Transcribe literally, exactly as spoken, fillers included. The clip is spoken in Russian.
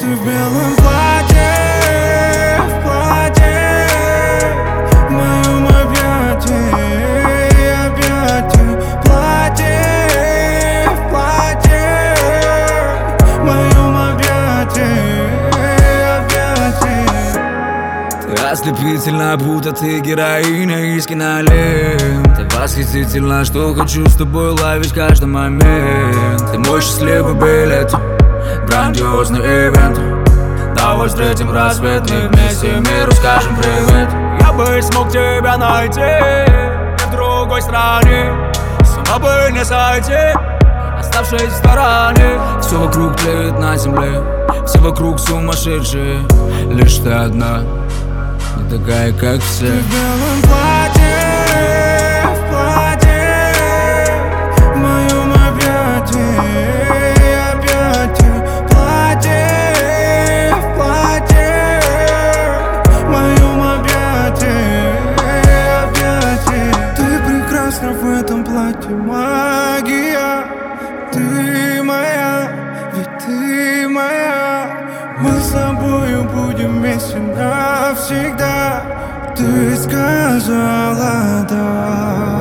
Ты в белом платье, в платье, в моем объятии, объятии. Платье, в платье, в моем объятии, объятии. Ты ослепительна, будто ты героиня из кинолент. Ты восхитительна, что хочу с тобой ловить каждый момент. Ты мой счастливый билет, грандиозный ивент. Давай встретим рассвет, мы вместе миру скажем привет. Я бы смог тебя найти в другой стране, сама бы не сойти, оставшись в стороне. Все вокруг тлеет на земле, все вокруг сумасшедшие. Лишь ты одна, не такая, как все. Ты в белом платье, в платье, в моем объятии, объятии. Платье, в платье, в моем объятии, объятии. Ты прекрасна в этом платье, магия. Ты моя, ведь ты моя. Мы с тобою будем вместе навсегда. Ты сказала да.